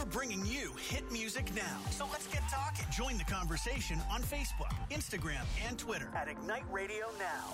bringing you hit music now. So let's get talking. Join the conversation on Facebook, Instagram, and Twitter at Ignite Radio Now.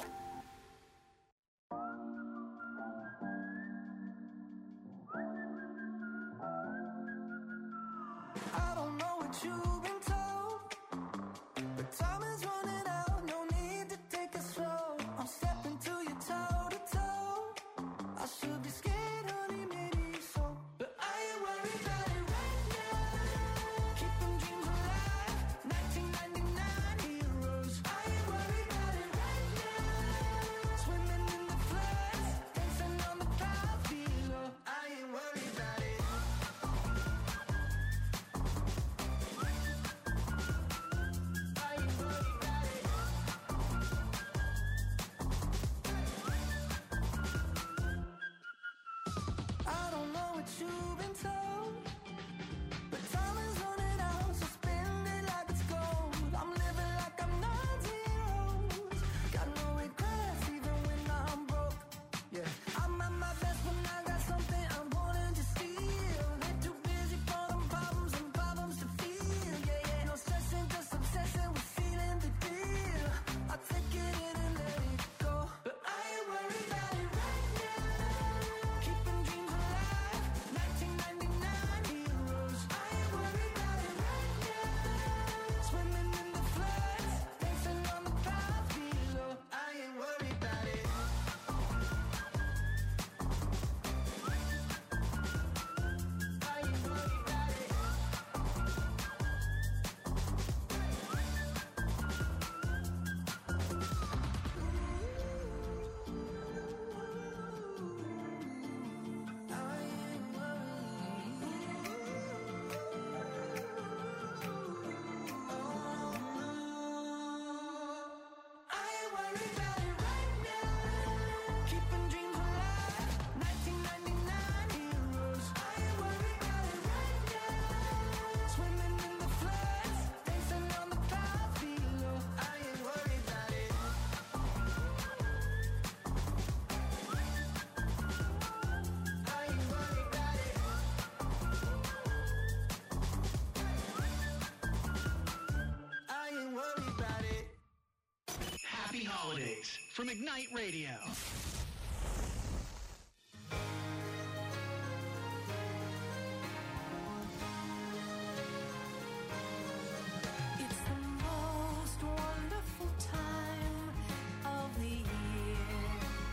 I don't know what you've been told, but time is running out. No need to take it slow. I'm stepping to you toe to toe. I should be scared, honey, maybe so, but I ain't worried about it right now. Keeping dreams alive, 1999 heroes. I ain't worried about it right now. Swimming in the floods, dancing on the clouds below. I ain't worried about it. I don't know what you've been told, but time is running out, so spend it like it's gold. I'm living like I'm not zeros. Got no regrets even when I'm broke. Yeah, I'm at my best when I got something I'm wanting to steal. They're too busy for them problems and problems to feel. Yeah, yeah, no stressing, just obsessing with feeling the deal. I take it in and let it go, but I ain't worried about it right now. Keeping dreams alive, 1999 heroes. I ain't worried about it right now. Swimming in the floods, dancing on the clouds below. I ain't worried about it. I ain't worried about it. I ain't worried about it right now. Keeping dreams alive, 1999 heroes. I ain't worried about it right now. Swimming in the floods, dancing on the clouds below. I ain't worried about it. I ain't worried about it. I ain't worried about it. Happy holidays from Ignite Radio. It's the most wonderful time of the year,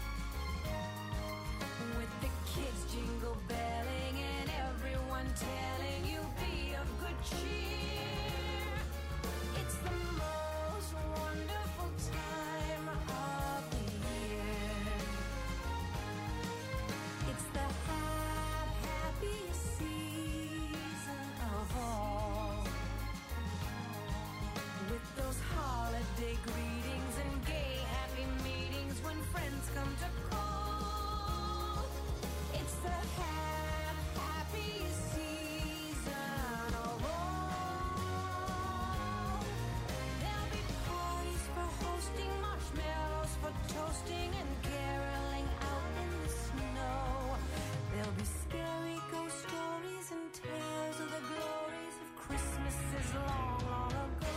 with the kids jingle belling and everyone telling you be of good cheer. It's the most wonderful time of the year. It's the happiest season of all, with those holiday greetings and gay happy meetings when friends come to call. It's the happiest season of all. There'll be parties for hosting, marshmallows for toasting, and caroling out in the snow. There'll be scary ghost stories and tales of the glories of Christmases long, long ago.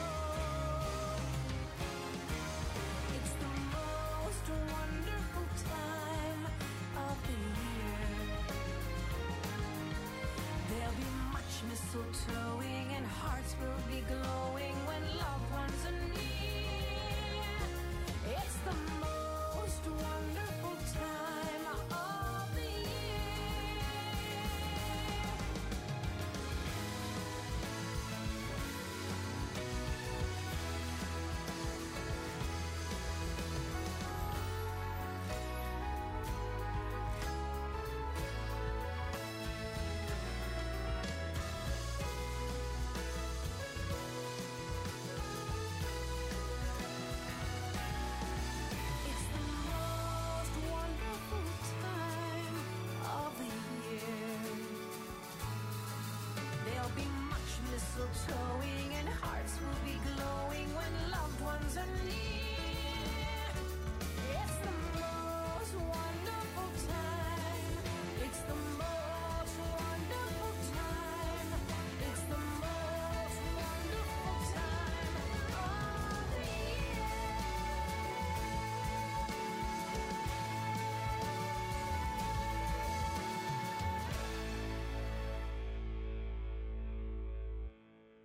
It's the most wonderful time of the year. There'll be much mistletoeing and hearts will be glowing when loved ones are near. It's the most wonderful time of the year.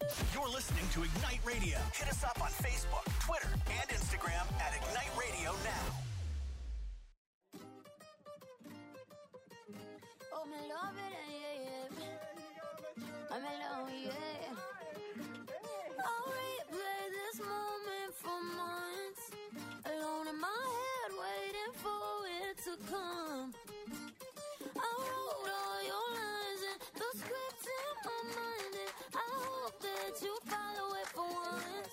You're listening to Ignite Radio. Hit us up on Facebook, Twitter, and Instagram at Ignite Radio Now. Oh, me love it, yeah. I'm alone, yeah. I'll replay this moment for months. Alone in my head, waiting for it to come. I wrote all your lines and the script in my mind, and I hope that you follow it for once.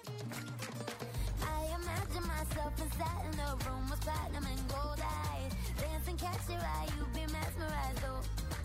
I imagine myself inside in the room with platinum and gold eyes. Dancing, catch your eye, you be mesmerized, oh.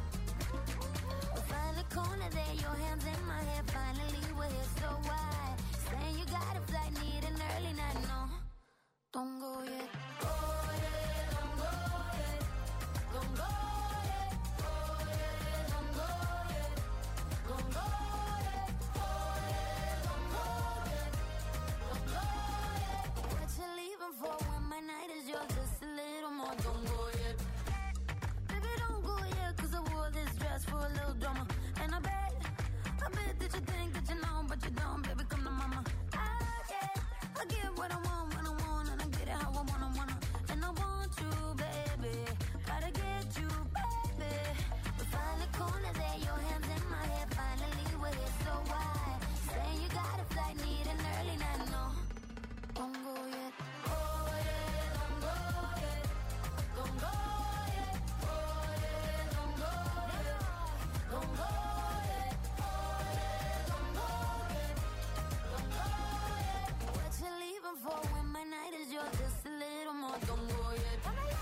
Find the corner there, your hands in my hair. Finally, we're here, so why? Saying you got a flight, need an early night, no. Don't go yet. Oh, yeah, don't go yet. Don't go yet. Oh, yeah, don't go yet. Don't go yet. Oh, yeah, don't go yet. Don't go yet. What you leaving for when my night is yours? Just a little more. Don't go yet. Baby, don't go yet, 'cause I wore this dress for a little drama. And I bet that you think that you know, but you don't, baby, come to mama. I get what I want when I want, and I get it how I wanna. And I want you, baby, gotta get you, baby. We find the corner there, your hands in my hair. Finally, we're here, so why? Saying you got a flight, need an early night, no. Don't go yet. Oh, yeah, don't go yet. Don't go yet. Oh, yeah, don't go yet. Don't go yet. Oh, yeah, don't go yet. Don't go yet. What you leaving for when my night is yours? Just a little more. Don't go yet.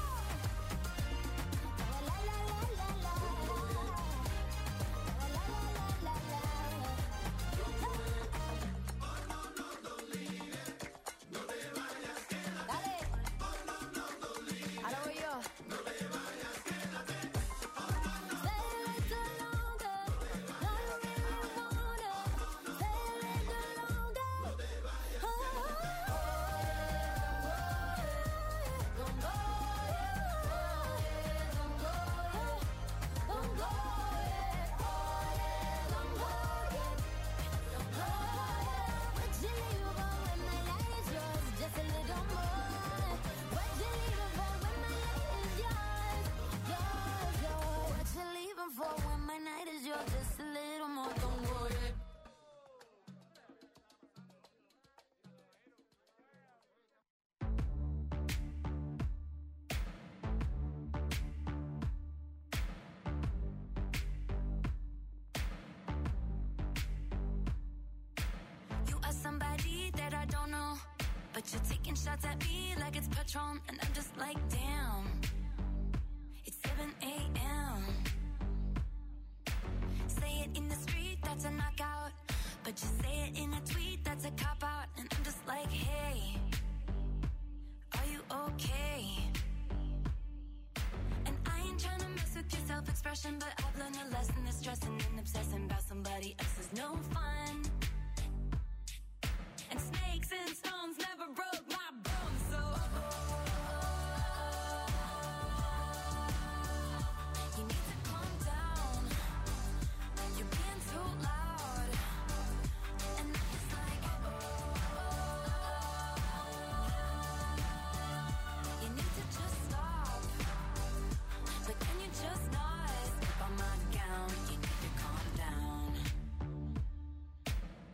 La la la la la la. La la la la la la. Dale. Ahora voy yo. Stay a little longer. No, you really wanna. Stay a little longer. Oh, don't go yet. Don't go yet. Don't go yet. Oh, yeah, don't go yet. Don't go yet. What you leaving for when my night is yours? Just a little more. What you leaving for when my night is yours? Yours. What you leaving for when my night is yours? Just a little more. Don't go yet. You are somebody that I don't know, but you're taking shots at me like it's Patron, and I'm just like, damn. It's 7 a.m. Say it in the street, that's a knockout, but you say it in a tweet, that's a cop-out, and I'm just like, hey, are you okay? And I ain't trying to mess with your self-expression, but I've learned a lesson that stressing and obsessing about somebody else is no fun. And snakes and stones never broke my bones, so you need to calm down. You're being too loud, and I'm just like, you need to just stop. But can you just not step on my gown? You need to calm down.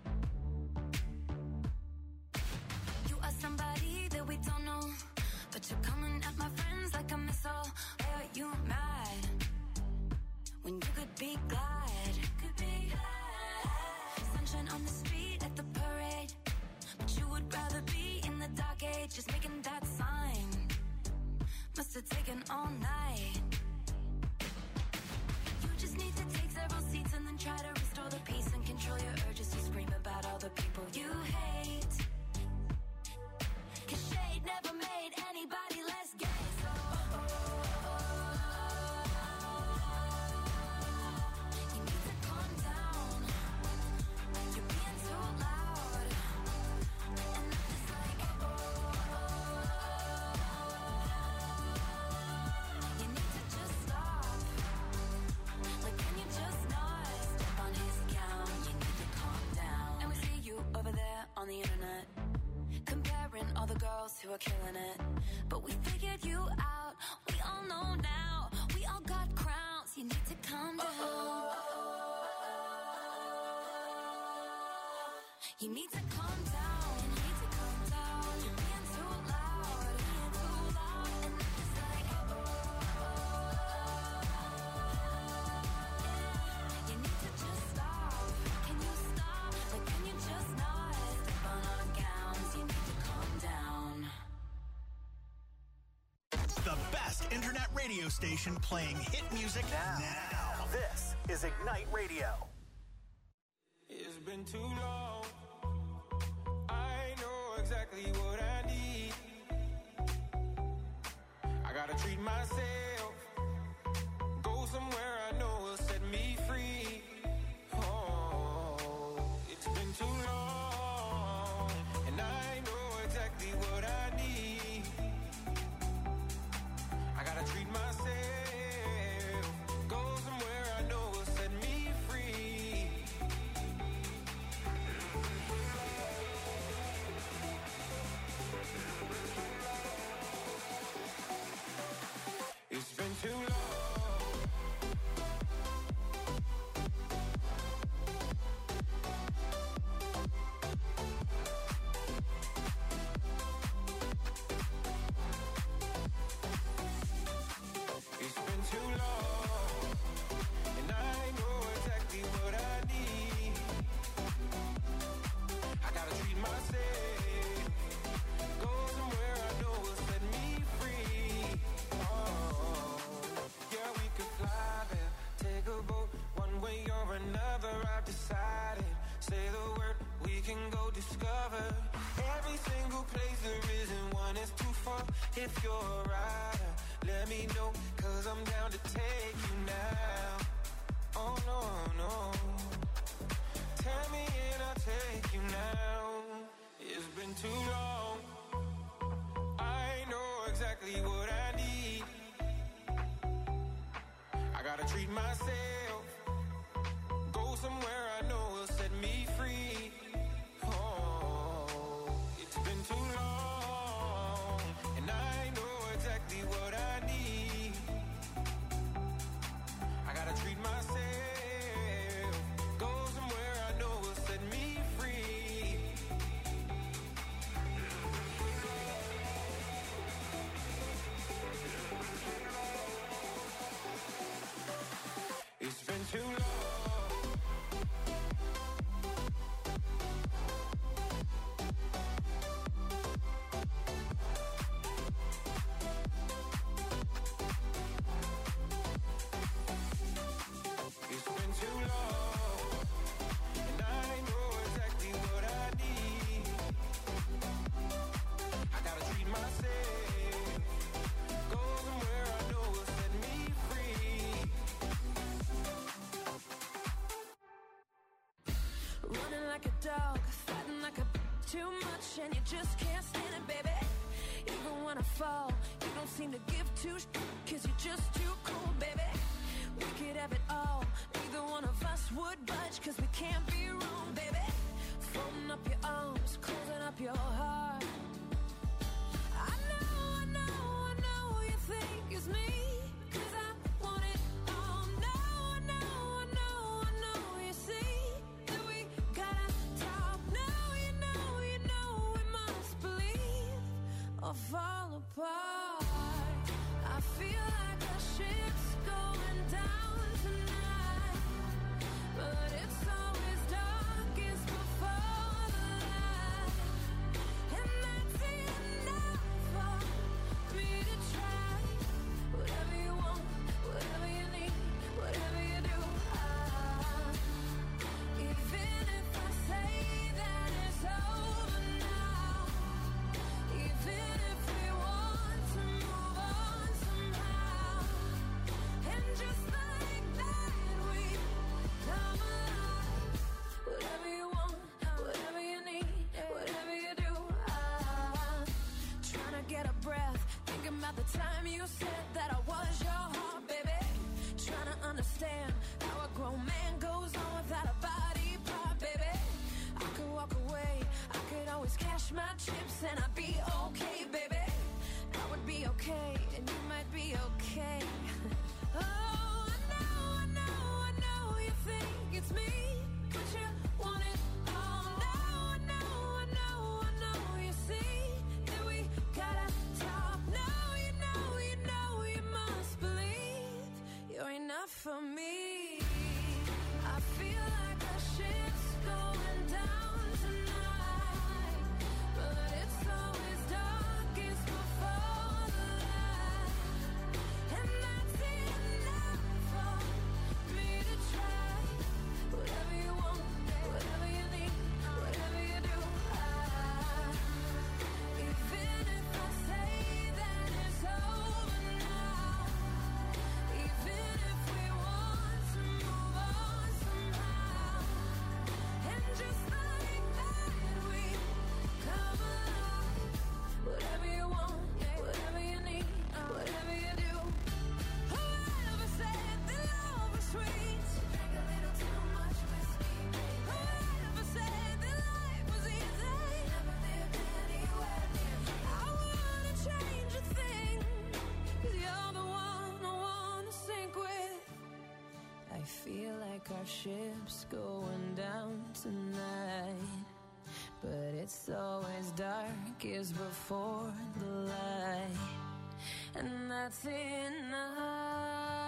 two are killing it. But we figured you out, we all know now. We all got crowns, you need to calm down. You need to calm down, you need to calm down. You're being too loud, and it's like you need to just stop. Can you stop? Like, can you just not step on our gowns? You need to calm down. The best internet radio station playing hit music now. This is Ignite Radio. It's been too long. I know exactly what I need. I gotta treat myself. Go somewhere I know will set me free. Oh, it's been too long. And I know exactly what I need. I gotta treat myself. Go somewhere I know will set me free. It's been too long. It's been too long, and I know exactly what I need. I gotta treat myself. Go somewhere I know will set me free. Oh, yeah, we could fly there, take a boat, one way or another. I've decided. Say the word, we can go discover every single place there isn't one. It's too far. If you're a rider, let me know, 'cause I'm down to take you now. Oh no, no. Tell me and I'll take you now. It's been too long. I know exactly what I need. I gotta treat myself. Go somewhere I know will set me free. Oh, it's been too long, and I know exactly what I need. I gotta treat myself. Go somewhere I know will set me free. It's been too long. It's been too long, and I know exactly what I need. I gotta treat myself. Go somewhere I know will set me free. Running like a dog, fighting like a too much, and you just can't stand it, baby. Even when I fall, you don't seem to give two cause you're just too cool, baby. We could have it all, neither one of us would budge, cause we can't be wrong, baby. Folding up your arms, closing up your heart. I know you think it's me, cause I want it all. No, I know you see that we gotta talk. No, you know we must believe or fall apart. I feel like the ship's going down tonight, but it's always darkest before the light, and that's enough for me to try. Whatever you want, whatever you need, whatever you do, even if I say that it's over now, even if we want to move on somehow, and just like that we come alive. Whatever you want, whatever you need, whatever you do, trying to get a breath, thinking about the time you said that I was your heart, baby. Trying to understand how a grown man goes on without a body part, baby. I could walk away, I could always cash my chips and I'd be okay, baby. I would be okay, and you might be okay. Oh, I know you think it's me, but you want it all. No, I know you see that we gotta talk. No, you must believe you're enough for me. I feel like a ship's going down tonight, but it's always darkest before the light, and that's enough for me to try. Whatever you want, whatever you need, whatever you do, even if I say that it's over now, even if we want to move on somehow, and just like that we come alive. Whatever you want, whatever you need, whatever you do. Whoever said that love was sweet? Drink a little too much whiskey. Whoever said that life was easy? Never lived anywhere near me. I wanna change a thing, 'cause you're the one I wanna sink with. I feel like our ship's going down tonight, but it's always darkest before the light, and that's enough.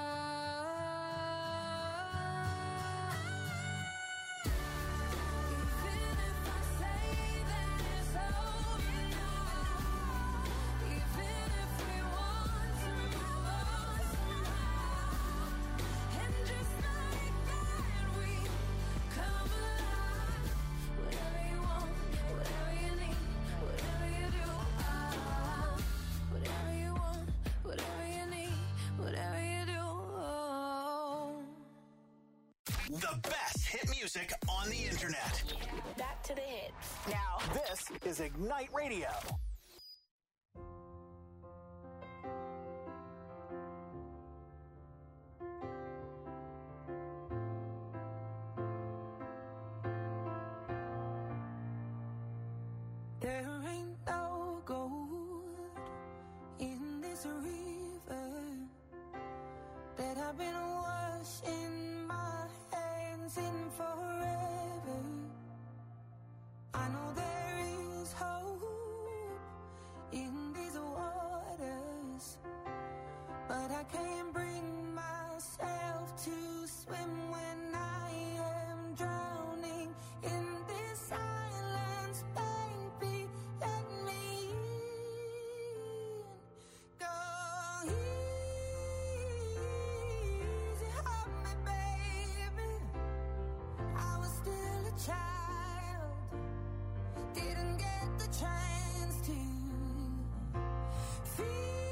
Even if I say that it's over now, even if we want to move on somehow, and just like that we come alive. Whatever you want, whatever you need, whatever you do, whatever you want, whatever you need, whatever you do. The best hit music on the internet. Back to the hits. Now, this is Ignite Radio. There ain't no gold in this river that I've been washing my hands in forever. I know there is hope in these waters, but I can't bring myself to swim when I am drowning in this silence, baby. Let me in. Go easy on me, baby. I was still a child, didn't get the chance to feel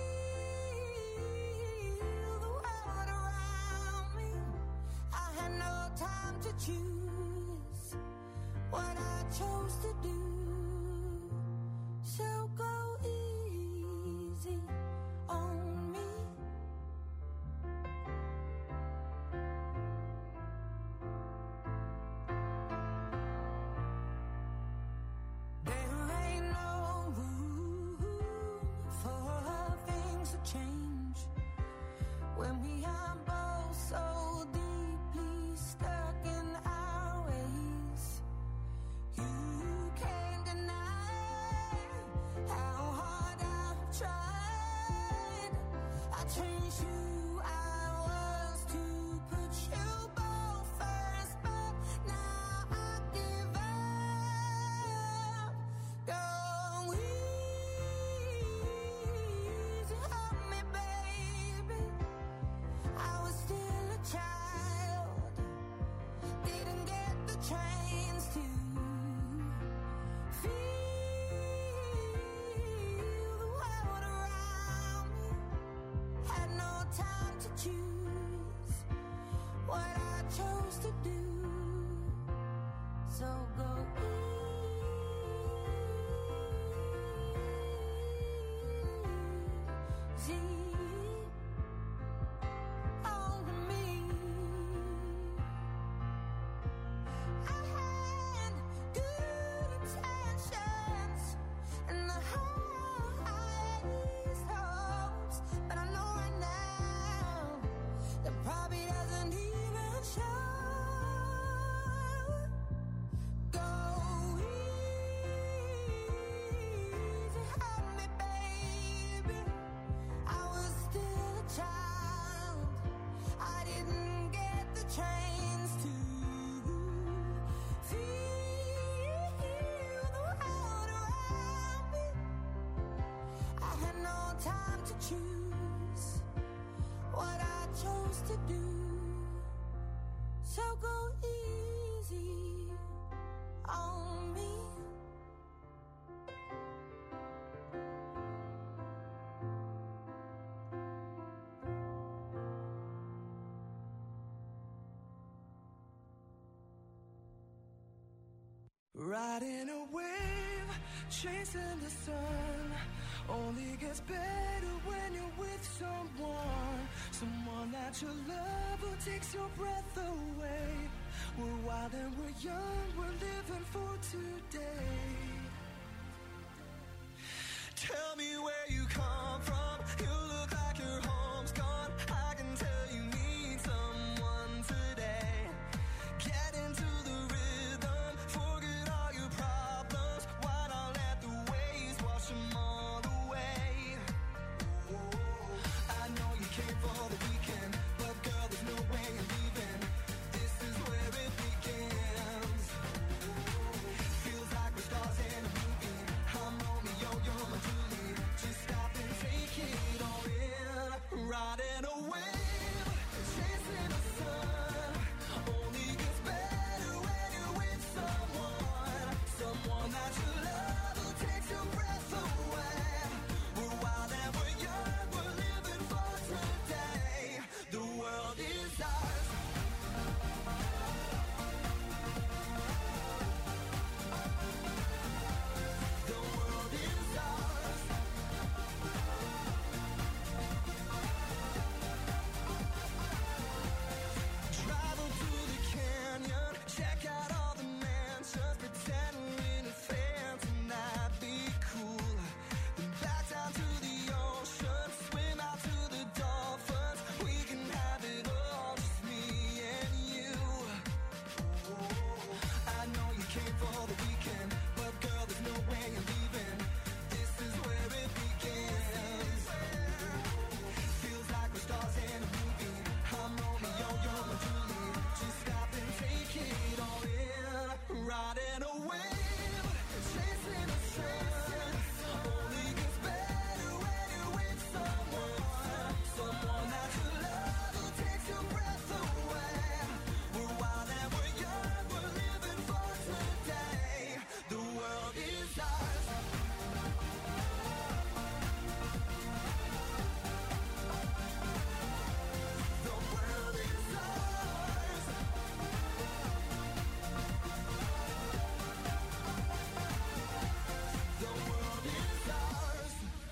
the world around me. I had no time to choose what I chose to do. So go easy on me. There ain't no room for things to change when we are both so deeply stuck in our ways. You can't deny to do. So go easy on me. Riding a wave, chasing the sun. Only gets better when you're with someone. Someone that you love who takes your breath away. We're wild and we're young, we're living for today. Tell me where you come from. You look like your home's gone. I can tell you need someone today. Get into the rhythm, forget all your problems. Why not let the waves wash them all away? I know you came for the weekend, but girl, there's no way you're leaving. This is where it begins. Feels like we're stars in a movie. I'm Romeo, you're my Julie. Just stop and take it all in. Riding a wave, chasing the sun. Only gets better when you're with someone. Someone that you love who takes your breath away. We're wild and we're young, we're living for today. The world is ours. The world is ours. Travel to the canyon, check out all the mansions, pretend we're in a phantom, that'd be cool. Then back down to the ocean, swim out to the dolphins. We can have it all, just me and you. I know you came for the weekend, but girl, there's no way you're leaving. This is where it begins. Feels like we're stars in a movie. I'm Romeo, you're my Julie. Just stop and take it all in. Riding a wave, chasing the sun. Only gets better when you're with someone. Someone that you love who takes your breath away. We're wild and we're young, we're living for today. The world is ours. The world is ours. The world is ours.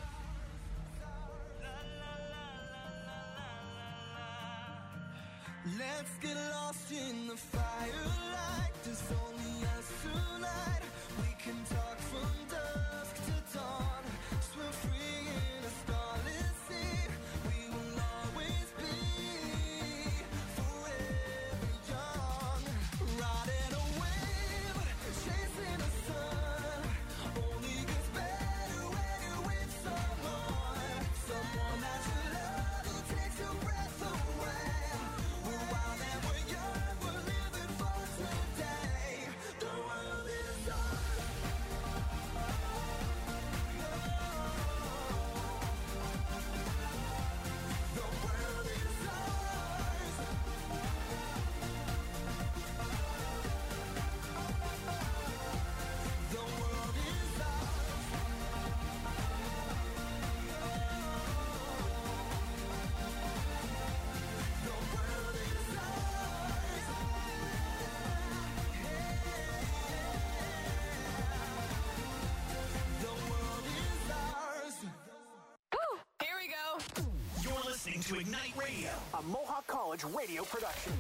Let's get lost in the firelight. There's only us tonight. We can talk from dusk to dawn. Swim free in a starless sea. We will always be forever young. Riding a wave, chasing the sun. Only gets better when you're with someone. Someone that you love who takes your breath away. We're wild and we're young, we're living for today. The world is ours. The world is ours. The world is ours. The world is ours. The world is ours. Here we go. You're listening to Ignite Radio, a Mohawk College radio production.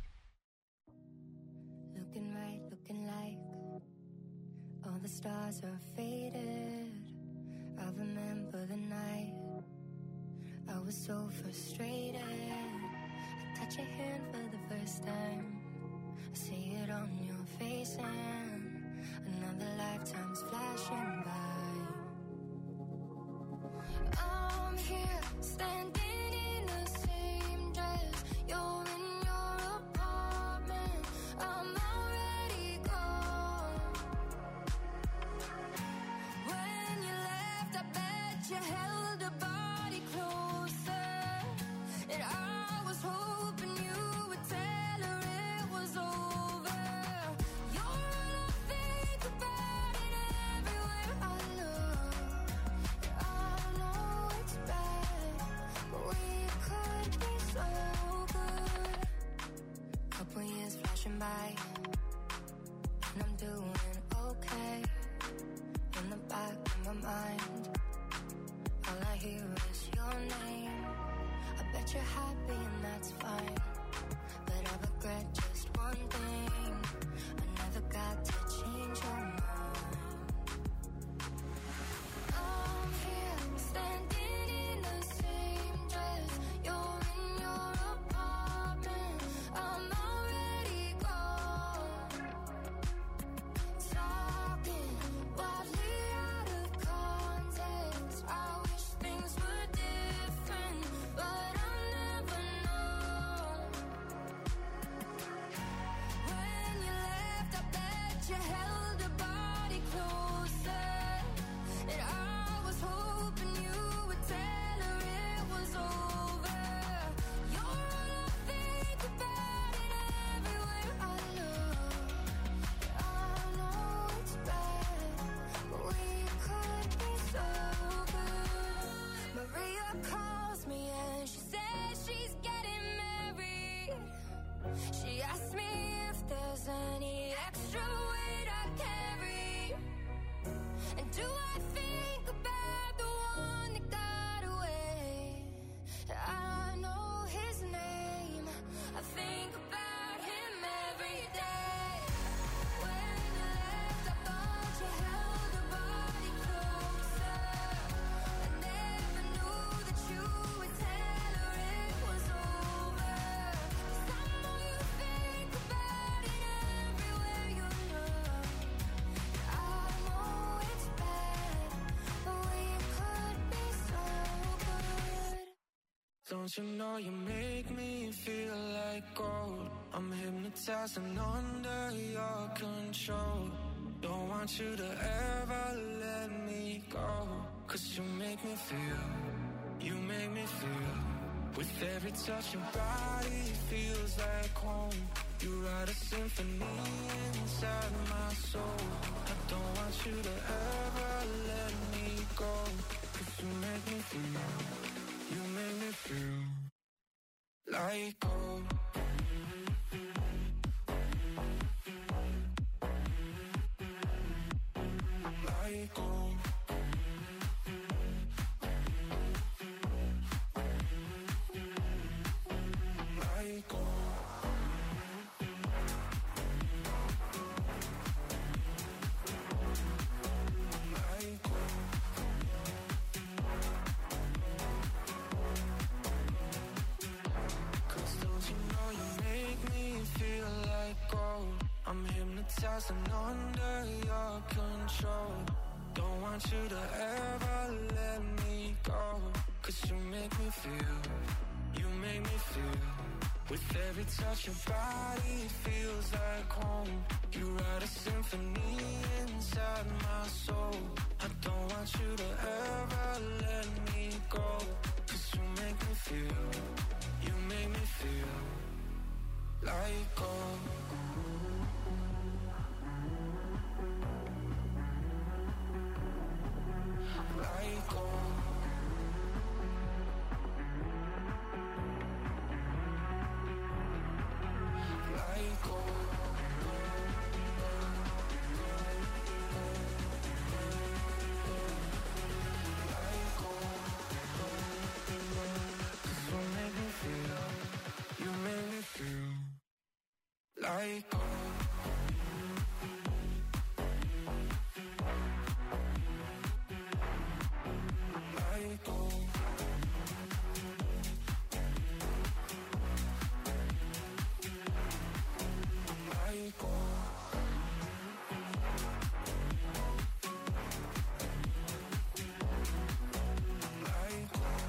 Looking right, looking like all the stars are faded. I remember the night I was so frustrated. I touch your hand for the first time. I see it on your face and another lifetime's flashing by. I'm here standing in the same dress. You're in your apartment. I'm already gone. When you left, I bet you held a body closer, and I was hoping that you're happy and that's fine, but I regret just one thing. I never got to change your mind. I'm here standing in the same dress. You're in your apartment. I'm already gone. Talking wildly out of context. I wish things were different, but I'll never know. When you left, I bet you held your body closer, and I was hoping you would tell her it was over. You're all I think about, and everywhere I look, I know it's bad, but we could be so good. Maria calls me and she says she's getting married. She asked me if there's any extra weight I carry, and do I think about the one that got away? I know his name, I think about him every day. When you left, I thought you held your body closer. I never knew that you would tell her it was over. 'Cause I know you think about it everywhere you look. I know it's bad, but we could be so good. Don't you know you make me feel like gold? I'm hypnotized and under your control. Don't want you to ever let me go. 'Cause you make me feel, you make me feel. With every touch your body feels like home. You write a symphony inside my soul. I don't want you to ever let me go. 'Cause you make me feel, you make me feel like gold. Like gold. Like gold. Like gold. 'Cause don't you know you make me feel like gold? I'm hypnotized and under your control. Don't want you to ever let me go. 'Cause you make me feel, you make me feel. With every touch your body feels like home. You write a symphony inside my soul. I don't want you to ever let me go. 'Cause you make me feel, you make me feel like gold. Like gold. Like gold. Like gold. 'Cause you make me feel, you make me feel like gold. Like gold. Like gold. Like gold.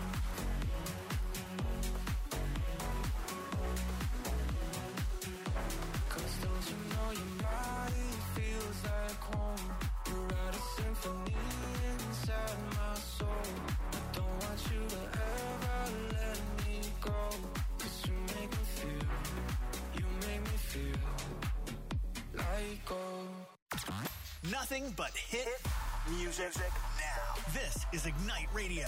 'Cause don't you know your body feels like home? You write a symphony inside my soul. I don't want you to ever let me go. 'Cause you make me feel, you make me feel like gold. Nothing but hit music now. This is Ignite Radio.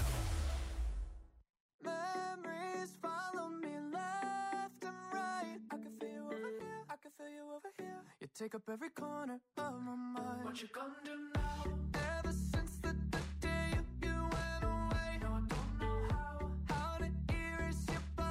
Memories follow me left and right. I can feel you over here, I can feel you over here. You take up every corner of my mind. What you gonna do now? Ever since the day you went away, no, I don't know how to erase your body.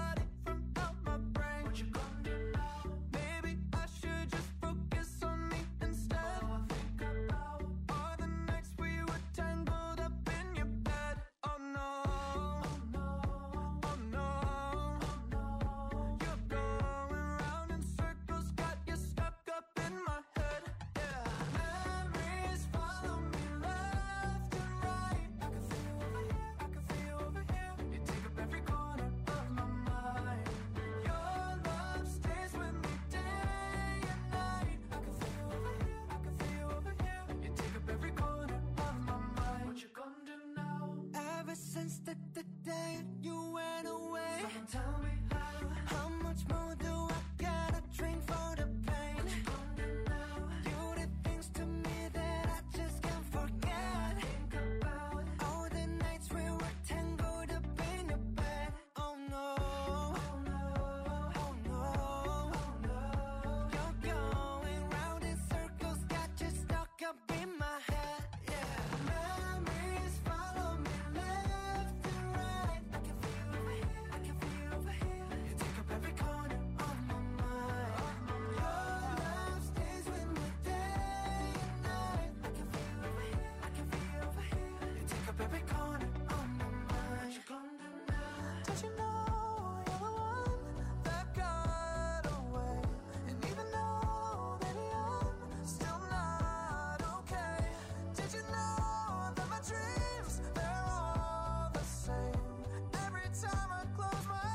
Did you know you're the one that got away? And even though, baby, I'm still not okay. Did you know that my dreams, they're all the same? Every time I close my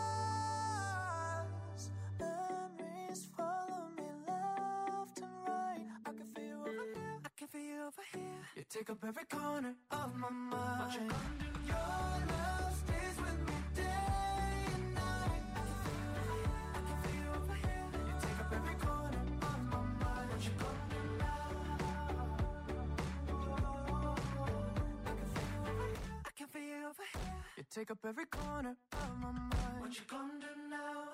eyes, memories follow me left and right. I can feel you over here, I can feel you over here. You take up every corner of my mind. What you gonna do? Your love stays with me day and night. I can feel you over here, you take up every corner of my mind. What you gonna do now? I can feel you over here, you take up every corner of my mind. What you gonna do now?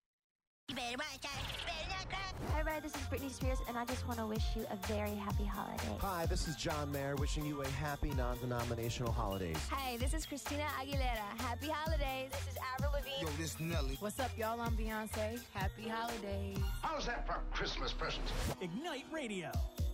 Hi, Red. This is Britney Spears, and I just want to wish you a very happy holiday. Hi, this is John Mayer wishing you a happy non-denominational holidays. Hey, this is Christina Aguilera. Happy holidays. This is Avril Lavigne. Yo, this Nelly. What's up, y'all? I'm Beyonce. Happy holidays. How's that for Christmas presents? Ignite Radio.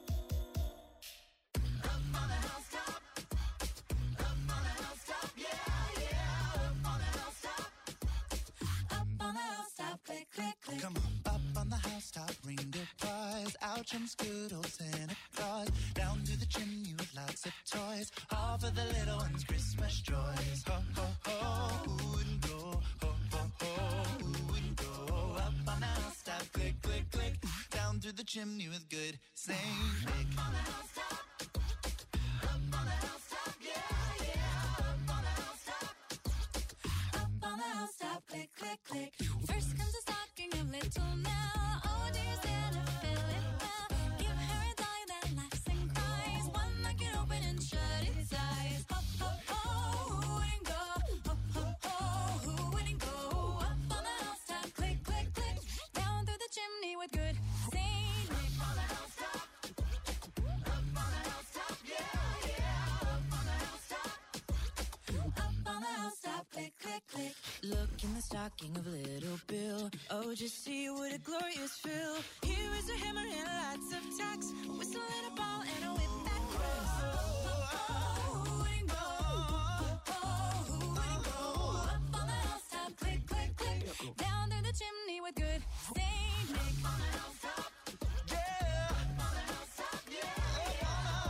Come on, up on the housetop, reindeer cries, out from Scoodle, Santa Claus, down through the chimney with lots of toys, all for the little ones' Christmas joys. Ho, ho, ho, who wouldn't go? Ho, ho, ho, who wouldn't go? Up on the housetop, click, click, click, down through the chimney with good Saint Nick. Up on the housetop, up on the housetop, yeah, yeah, up on the housetop, up on the housetop, click, click, click. First comes a stocking of little Nell. Oh, dear Santa, fill it well. Give her a dolly that laughs and cries, one that can open and shut its eyes. Ho, ho, ho, who wouldn't go? Ho, ho, ho, who wouldn't go? Up on the housetop, click, click, click, down through the chimney with good Saint Nick. Up on the housetop, up on the housetop, yeah, yeah, up on the housetop, up on the housetop, click, click, click. Look in the stocking of little Bill. Oh, just see what a glorious fill. Here is a hammer and lots of tacks, a whistle and a ball and a whip that cracks. Who wouldn't go? Who wouldn't go? Up on the housetop, click, click, click, down through the chimney with good Saint Nick. Up on the housetop, yeah. Up on the housetop, yeah.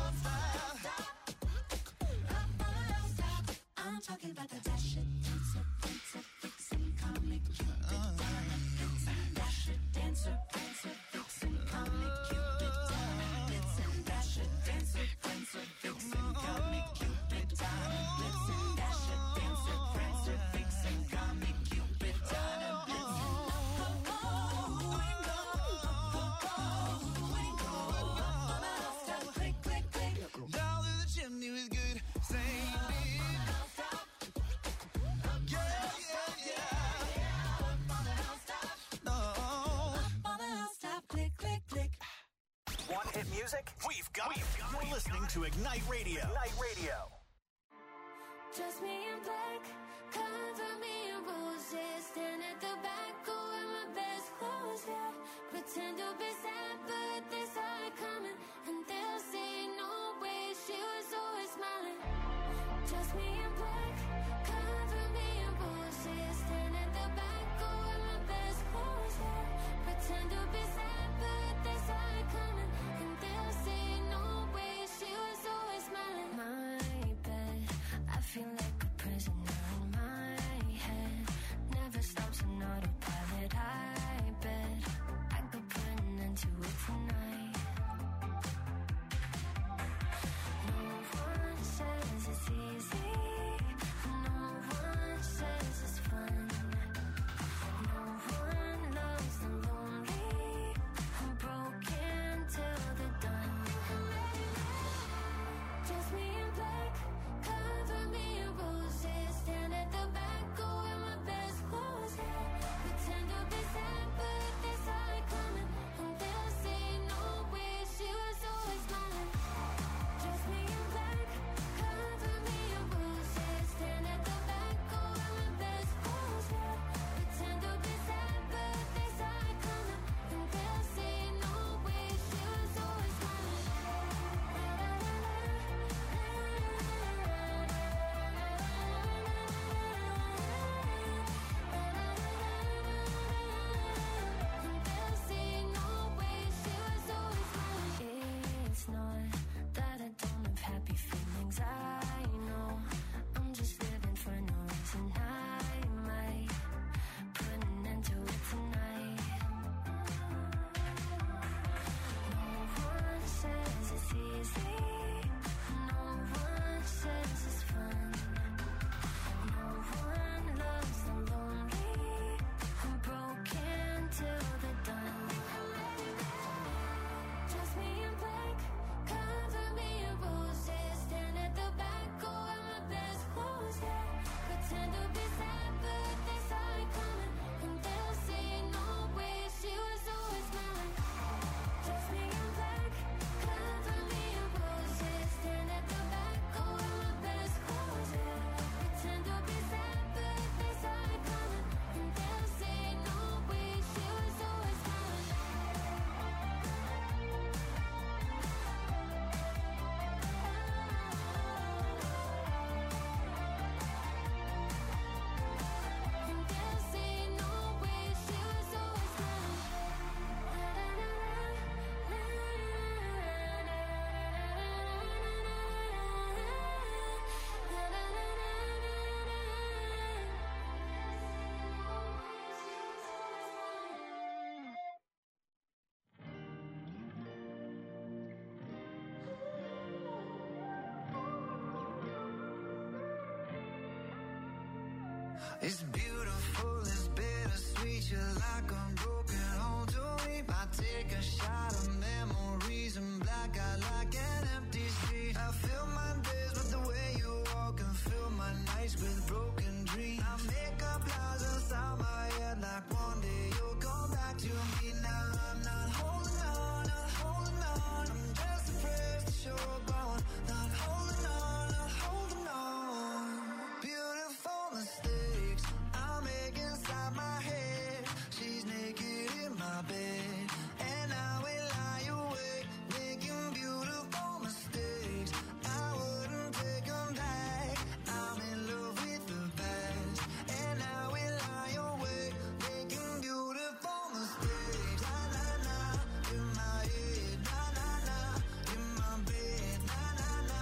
Up on the housetop. I'm talking about the dash it, dancer, prancer, vixen, comic, cupid, diamond, blitzen, dash it, dancer, prancer, vixen, comic, cupid, diamond, blitzen, dash it, dancer, prancer, vixen, comic, cupid, diamond, blitzen, dash it, dancer, prancer, vixen, comic, cupid, diamond, blitzen. Who wouldn't go? Who wouldn't go? Up on the housetop, click, click, click. Down through the chimney with good Saint Nick. Want hit music? We've got it. You're listening to Ignite Radio. Ignite Radio. Just me in black, cover me in roses. Stand at the back, go wear my best clothes, yeah. Pretend to be sad, but they saw it coming. And they'll say, no way, she was always smiling. Just me in black, cover me in roses. Stand at the back, go wear my best clothes, yeah. Pretend to be sad, but they saw it coming. And they'll say, no way, she was always smiling. My bed, I feel like a prisoner in my head. Never stops on autopilot. I bet I could put an end to it tonight. No one says it's easy. It's beautiful, it's bittersweet. You're like a broken home to me. I take a shot of memories and black out like an empty street. I fill my days with the way you walk and fill my nights with broken dreams. I make up lies inside my head like one day you'll come back to me. Now I'm not holding on, not holding on. I'm just afraid that you're gone. Not holding on, not holding on. Beautiful mistakes I make inside my head. She's naked in my bed, and I will lie awake, making beautiful mistakes. I wouldn't take them back. I'm in love with the past, and I will lie awake, making beautiful mistakes. Na na na, in my head. Na na na, in my bed. Na na na,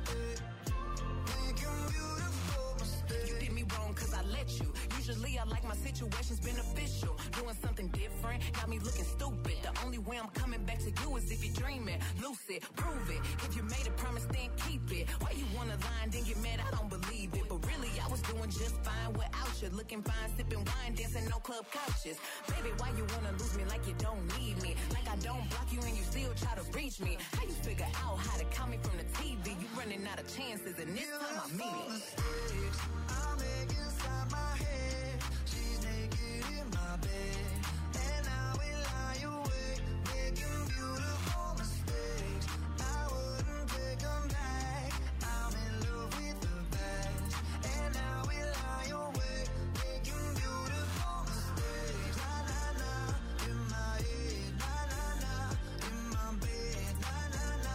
making beautiful mistakes. You did me wrong cause I let you. Usually I like my situations beneficial. Doing something different got me looking stupid. The only way I'm coming back to you is if you're dreaming. Lucid, prove it. If you made a promise, then keep it. Why you wanna lie and then get mad? I don't believe it. But really, I was doing just fine without you. Looking fine, sipping wine, dancing on club couches. Baby, why you wanna lose me like you don't need me? Like I don't block you and you still try to reach me. How you figure out how to count me from the TV? You running out of chances and this time I mean it. Mistakes I make inside my head. She's naked in my bed, and I will lie awake, making beautiful mistakes. I wouldn't take them back. I'm in love with the past, and I will lie awake, making beautiful mistakes. Na na na, in my head. Na na na, in my bed. Na na na,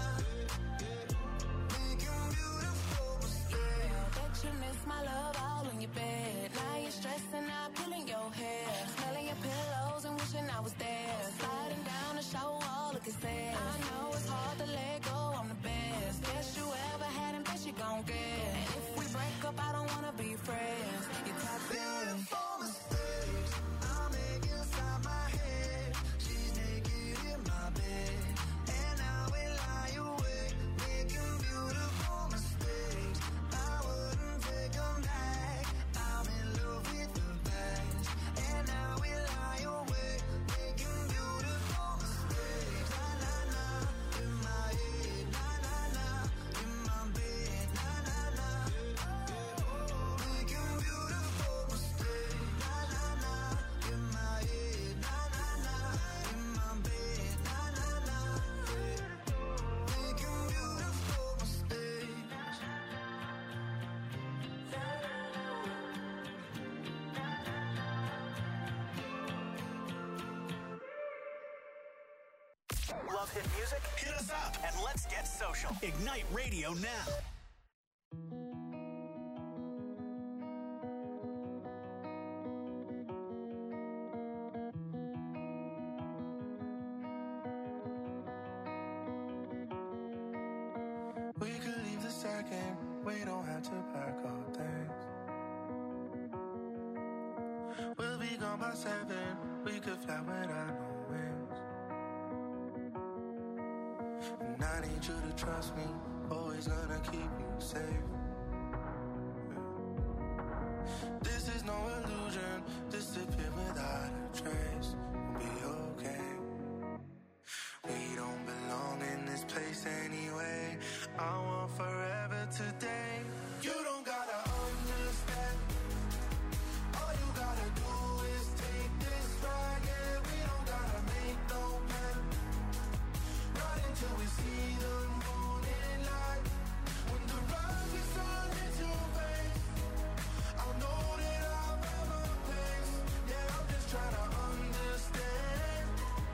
making beautiful mistakes. Bet you miss my love all in your bed. Now you're stressing out, pulling your hair, smelling your pillows and wishing I was there. Sliding down the shower wall, looking sad. I know it's hard to let go, I'm the best. Best you ever had and best you gon' get. And if we break up, I don't wanna be friends. You're toxic. Beautiful mistakes I make inside my head. She's naked in my bed, and I will lie awake, making beautiful mistakes. I wouldn't take them back. I'm in love with the past, and I will lie awake, making beautiful mistakes. Na na na, in my head. Na na na, in my bed. Na na na, making beautiful mistakes. Na na na, in my head. Na na na, in my bed. Na na na, making beautiful mistakes. Love hit music? Hit us up and let's get social. Ignite Radio now. We could leave the second, we don't have to pack our things. We'll be gone by 7, we could fly without no wings. And I need you to trust me, always gonna keep you safe. This is no illusion, disappear without a trace. We'll be okay. We don't belong in this place anyway. I want forever today. You don't gotta understand. All you gotta do is take this ride. Yeah, we don't gotta make no plan. Not until we see the morning light. When the rising sun hits your face, I'll know that I've ever place. Yeah, I'm just trying to understand.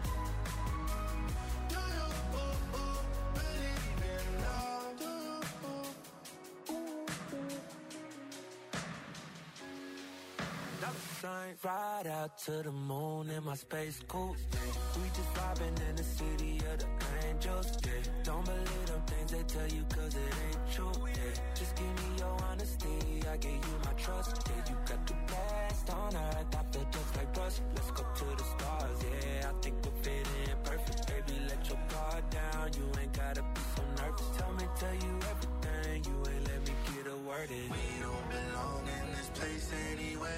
Do you believe in love? Do Ride out to the moon in my space coupe. We just vibing in the city of the angels. Yeah. Don't believe them things they tell you cause it ain't true. Yeah. Just give me your honesty, I give you my trust. Yeah, you got the best on earth, I feel just like rust. Let's go to the stars, yeah, I think we're fitting perfect. Baby, let your guard down, you ain't gotta be so nervous. Tell you everything, you ain't let me get a word in. We don't belong in this place anyway.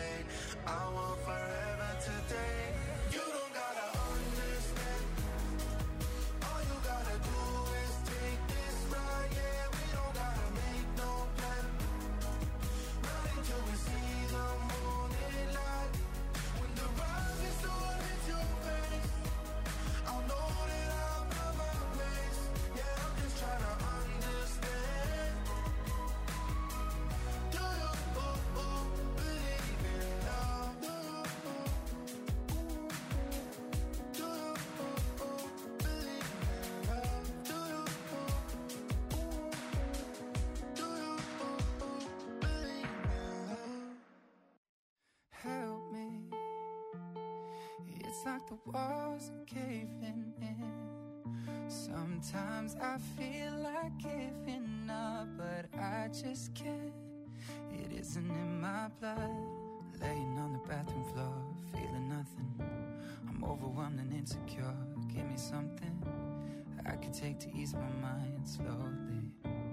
It's like the walls are caving in. Sometimes I feel like giving up, but I just can't. It isn't in my blood. Laying on the bathroom floor, feeling nothing. I'm overwhelmed and insecure. Give me something I could take to ease my mind slowly.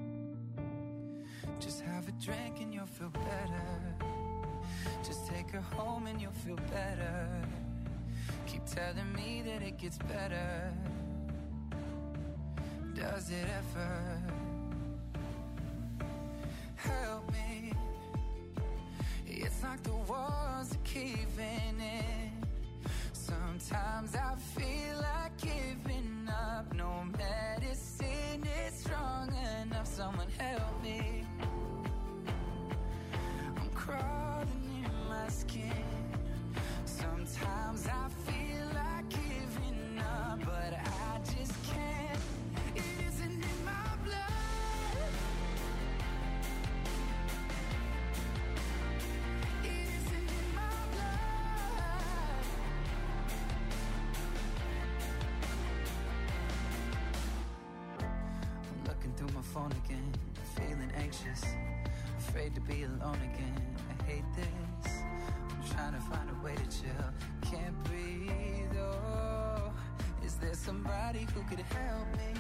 Just have a drink and you'll feel better. Just take her home and you'll feel better. Keep telling me that it gets better. Does it ever? Help me. It's like the walls are caving in. Sometimes I feel like giving up. No medicine is strong enough. Someone help me. I'm crawling in my skin. Sometimes I feel like giving up, but I just can't. It isn't in my blood. It isn't in my blood. I'm looking through my phone again, feeling anxious, afraid to be alone again. I hate this. I'm trying to find a way to chill. Can't breathe, oh. Is there somebody who could help me?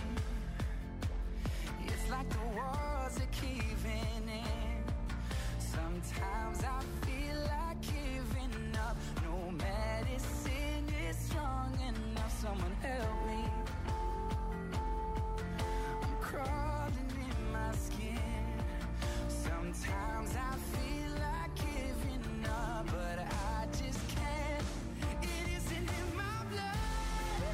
It's like the walls are caving in. Sometimes I feel like giving up. No medicine is strong enough. Someone help me. I'm crawling in my skin. Sometimes I feel like giving up, but I just can't. It isn't in my blood.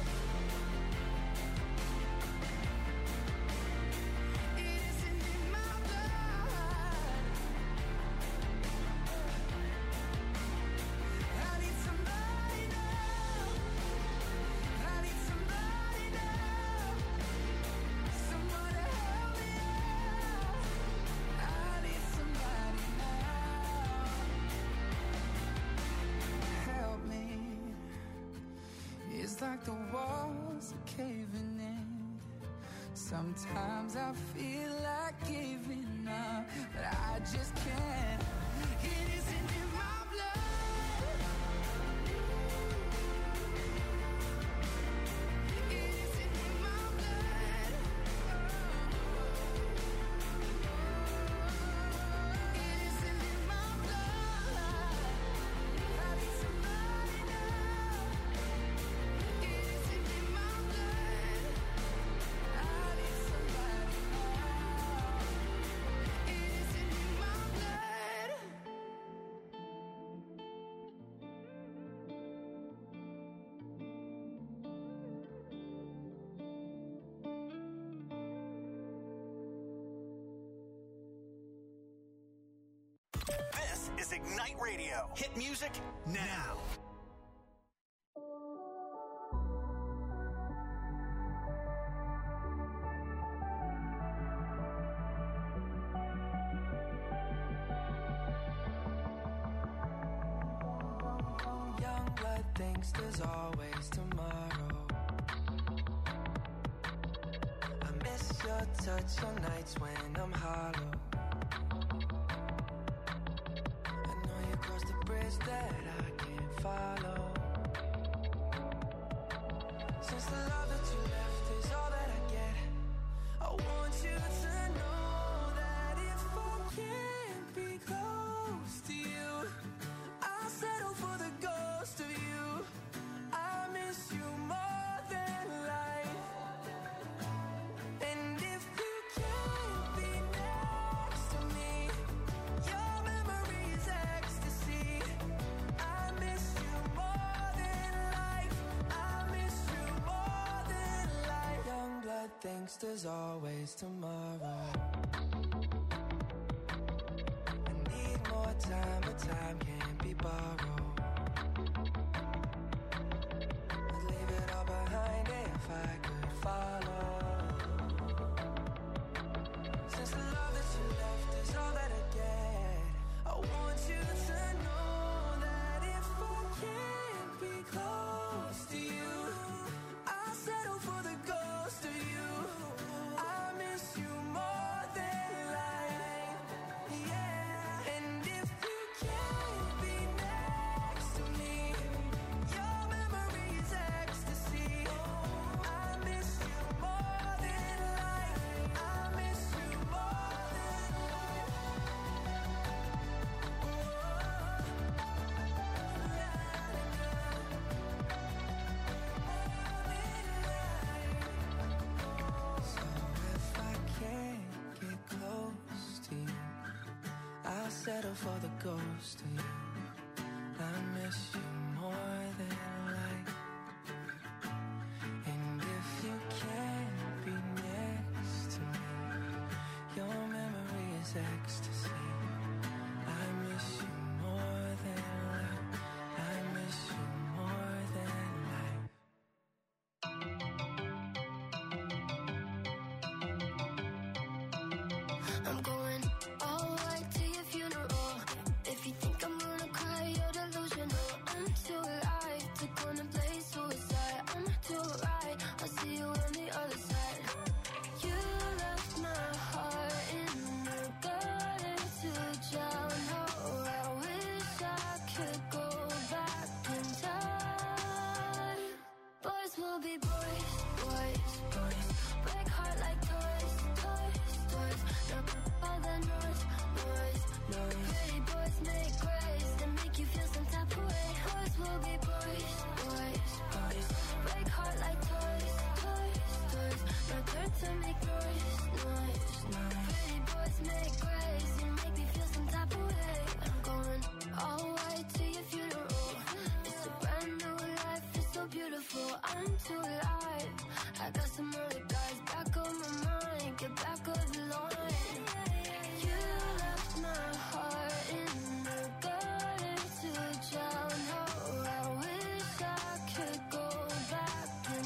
It isn't in my blood. I need somebody now. I need somebody now. Someone to help me out. I need somebody now. Help me. It's like the walls are caving in. Sometimes I feel like giving up, but I just can't. It isn't in my blood. It isn't in my blood. It isn't in my blood. I need somebody now. It isn't in my blood. I need somebody now. It isn't in my blood. This is Ignite Radio. Hit music now. Young blood thinks there's always tomorrow. I miss your touch on nights when I'm hollow. I know you crossed the bridge that I can't follow. Since the love that you left is all that I get, I want you to know that if I can't be close to you, I'll settle for the ghost of you. I miss you more than life. And if you can't be next to me, your memory is ecstasy. I miss you more than life. I miss you more than life. Young blood thinks there's always tomorrow. I need more time, but time can't be borrowed. I'd leave it all behind if I could follow. Since the love that you left is all that I get, I want you to know that if I can't be close settle for the ghost of you. I miss you more than life. And if you can't be next to me, your memory is ecstasy. I miss you more than life. I miss you more than life. I'm going all white to your funeral. If you think I'm gonna cry, you're delusional. I'm too alive to contemplate suicide. I'm too right, I'll see you on the other side. You left my heart in the gutter to drown. Oh, I wish I could go back in time. Boys will be boys, boys, boys. Break heart like toys, toys, toys. No all the noise, noise, noise. Pretty boys make grace and make you feel some type of way. Boys will be boys, boys, boys. Break heart like toys, toys, toys. No turn to make noise, noise, noise. Pretty boys make grace and make me feel some type of way. I'm going all white to your funeral. It's a brand new life, it's so beautiful. I'm too alive. I got some other guys back on my mind. Get back on the line. You left my heart in the gutter to drown. Oh, I wish I could go back in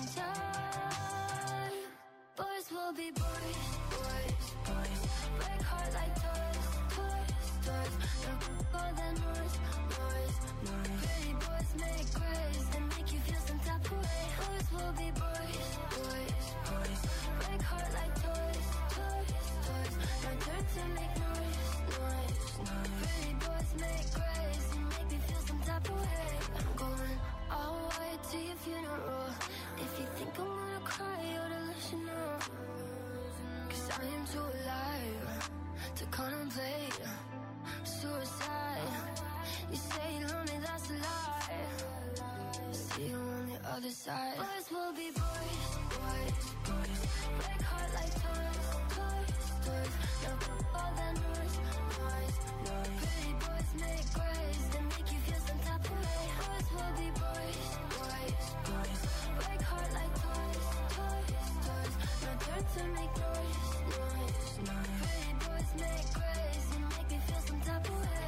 time. Boys will be boys, boys, boys. Break heart like toys, toys, toys. No all the noise, noise, noise. Pretty boys make grace and make you feel some type of way. Boys will be boys, boys, boys. Break heart like toys, toys, toys. No turn to make noise, noise, noise. Pretty boys make grace and make me feel some type of way. I'm going all white to your funeral. If you think I'm gonna cry, you're delusional. 'Cause I am too alive to contemplate suicide. You say you love me, that's a lie. See you on the other side. Boys will be boys, boys, boys. Break heart like toys, toys, toys. No all that noise, noise, noise. Pretty boys make grace and make you feel some type of way. Boys will be boys, boys, boys. Break heart like toys, toys, toys. No turn to make noise, noise, noise. Pretty boys make grace and make me feel some type of way.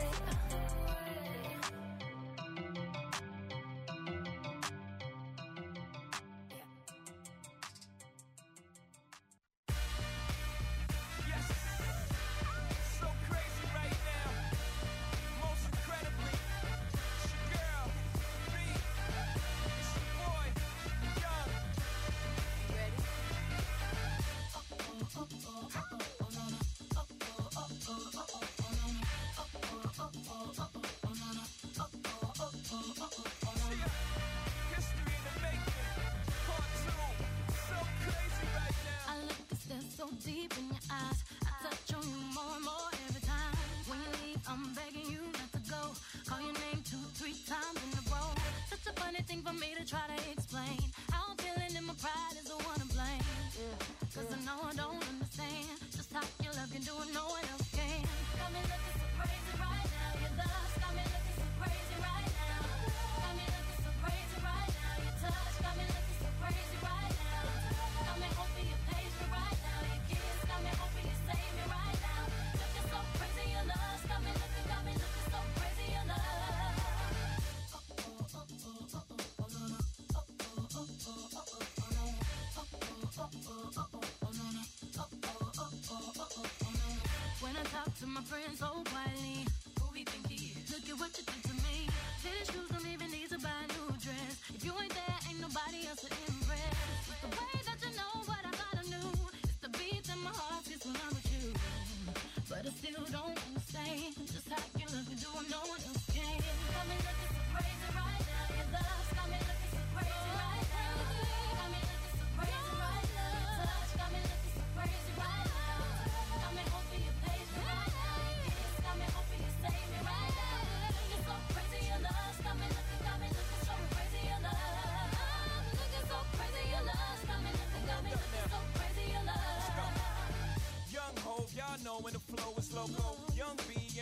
So deep in your eyes, I touch on you more and more every time. When you leave, I'm begging you not to go. Call your name 2-3 times in a row. Such a funny thing for me to try to explain. How I'm feeling and my pride is the one to blame. Cause I know I don't understand just how your love can do it, no one else can. Got me looking so crazy right now. Your love got me looking so crazy right now. Got me looking so crazy right now. Your touch got me looking so crazy right now. Got me hoping you page me right now. Your kiss got me hoping you save me right now. Looking so crazy, your love got me looking so crazy, your love. When I talk to my friends so quietly, who we think he is? Look at what you did to me. Tennis shoes don't even need to buy a new dress. If you ain't there, ain't nobody else to impress. It's the way that you know what I thought I knew. It's the beat in my heart gets when I'm with you. But I still don't understand just how you love me, do what no one else can. Got me looking so crazy right now. Your love got me looking so crazy right now. Got me looking so crazy right now. Your touch got me looking so crazy right now. Got me hoping you page me right now. Your kiss got me hoping you save me right now. Looking so crazy, your love got me looking so crazy, your love. Looking so crazy, your love got me looking so crazy, your love. Young Hov, y'all know when the flow is loco. Young B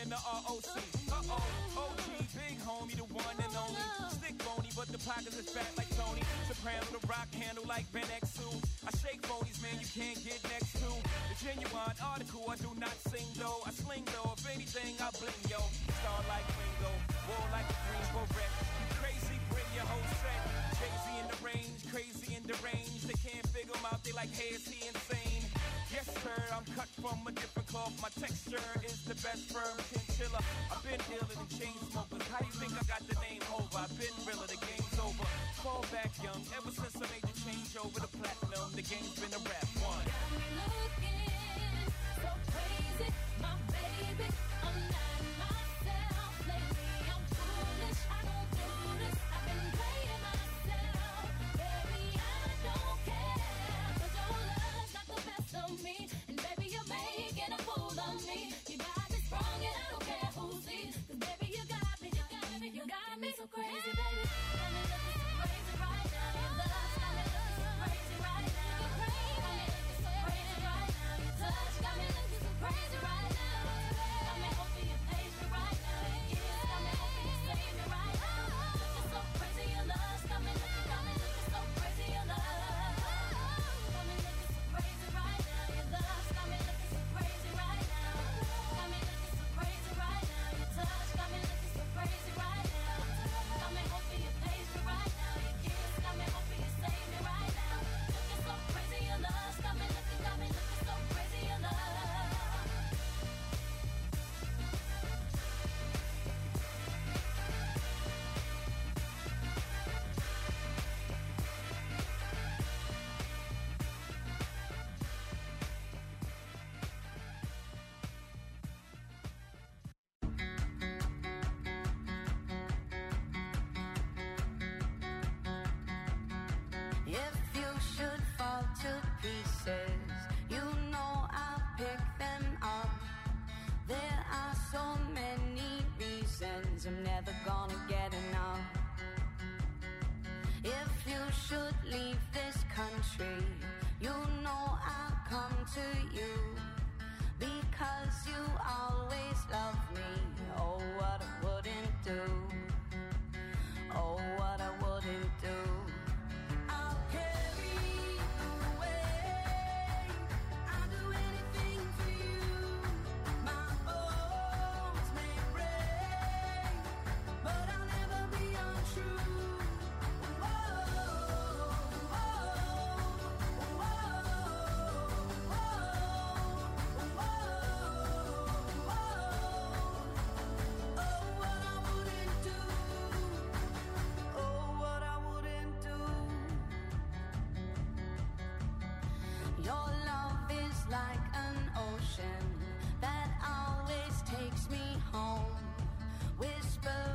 and the ROC. OG, big homie, the one and only. Stick bony, but the pockets is fat like Tony. Soprano, the rock handle like Ben X2. I shake phonies, man, you can't get next to. The genuine article, I do not sing though. I sling though, if anything, I bling yo. Star like Ringo, war like a green beret. You crazy, bring your whole set. Crazy in the range, crazy in the range. They can't figure him out, they like, hey, is he insane? Yes, sir, I'm cut from a different cloth. My texture is the best firm chinchilla. I've been dealing in chain smokers. How you think I got the name over? I've been realer, the game's over. Fall back young, ever since I made the change over to platinum, the game's been a rap one. Got me looking so crazy, my baby. I'm not myself lately. I'm foolish, I don't do this. I've been playing myself, baby. I don't care, 'cause your love's got the best of me, and baby you're making a fool of me. You got me strong and I don't care who sees, 'cause baby you got me so crazy, baby. Got me looking so crazy right now. Your love's got me looking so crazy right now. You're crazy, got me looking so crazy right now. Your touch got me looking so crazy right now. Got me hoping you page me right now. Your kiss got me hoping you save me right now. Looking so crazy, your love's got me looking so crazy, your love. Got me looking so crazy right now. Your love's got me looking so crazy right now. Got me looking so crazy right now. Your touch got me looking so crazy right now. Got me hoping you page me right now. Your kiss got me hoping you save me right now. Looking so crazy, your love's got me looking so crazy, your love. If you should fall to pieces, you know I'll pick them up. There are so many reasons I'm never gonna get enough. If you should leave this country, you know I'll come to you, because you are